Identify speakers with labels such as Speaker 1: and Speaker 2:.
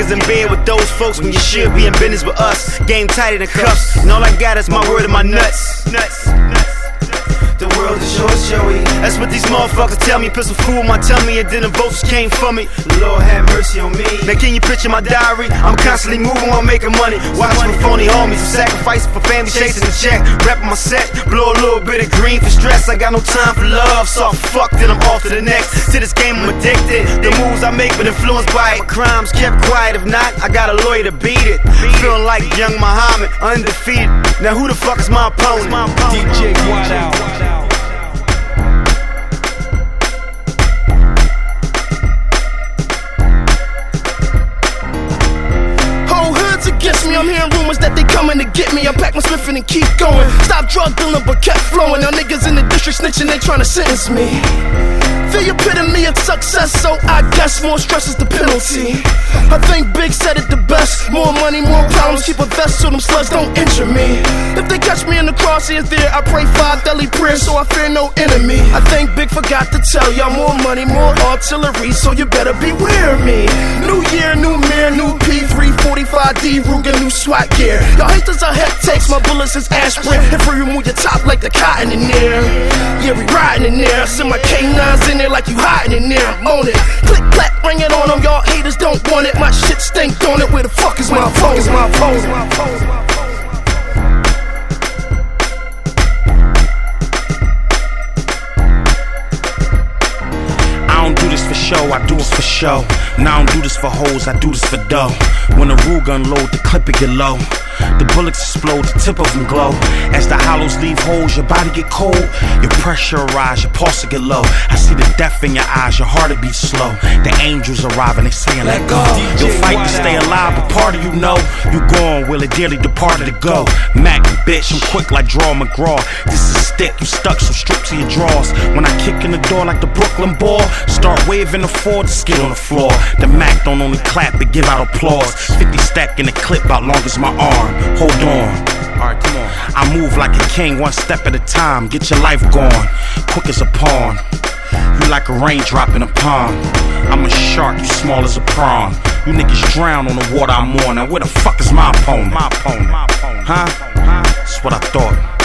Speaker 1: niggas in bed with those folks when you should be in business with us. Game tighter than cuffs, and all I got is my word and my nuts. The world is yours, Joey. That's what these motherfuckers tell me. Put some food in my tummy and then the vultures came for me. Lord have mercy on me. Now can you picture my diary? I'm constantly moving while making money. Watching for phony homies, I'm sacrificing for family, chasing the check. Rapping my set, blow a little bit of green for stress. I got no time for love, so I'm fucked and I'm off to the next. To this game I'm addicted. The moves I make been influenced by it. My crimes kept quiet, if not, I got a lawyer to beat it. Feeling like young Muhammad, undefeated. Now who the fuck is my opponent?
Speaker 2: DJ Wide Out.
Speaker 3: Against me, I'm hearing rumors that they coming to get me. I pack my Smith and keep going. Stop drug dealing but kept flowing. Now niggas in the district snitching, they trying to sentence me. The epitome of success, so I guess more stress is the penalty. I think Big said it the best. More money, more problems, keep a vest so them slugs don't injure me. If they catch me in the crosshairs there, I pray 5 daily prayers so I fear no enemy. I think Big forgot to tell y'all more money, more artillery, so you better beware of me. New year, new mirror, new P345D, Ruger, new SWAT gear. Y'all haters are head takes, my bullets is aspirin. If we remove your top like the cotton in there. Yeah, we riding in there. I send my K9s in there like you hiding in there. I'm on it. Click, clack, ring it on them. Y'all haters don't want it. My shit stink on it. Where the fuck is my phone?
Speaker 4: I don't do this for show, I do this for show. Now I don't do this for hoes, I do this for dough. When the Ruger unload, the clip it get low. The bullets explode, the tip of them glow. As the hollows leave holes, your body get cold. Your pressure rise, your pulse get low. I see the death in your eyes, your heart beat slow. The angels arrive and they saying let go. You'll fight to stay alive, but part of you know you gone, will it dearly departed to go. Mac, bitch, I'm quick like Draw McGraw. This is a stick, you stuck, so strip to your drawers. When I kick in the door like the Brooklyn Ball, start waving the floor, the skid on the floor. The Mac don't only clap, but give out applause. 50 stack in the clip about long as my arm. Hold on. Alright, come on. I move like a king, one step at a time. Get your life gone, quick as a pawn. You like a raindrop in a pond. I'm a shark, you small as a prawn. You niggas drown on the water I'm on. Now where the fuck is my opponent? Huh? That's what I thought.